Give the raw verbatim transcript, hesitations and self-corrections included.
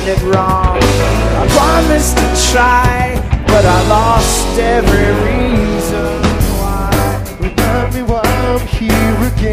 it wrong. I promised to try, but I lost every reason why. Remind me why I'm here again.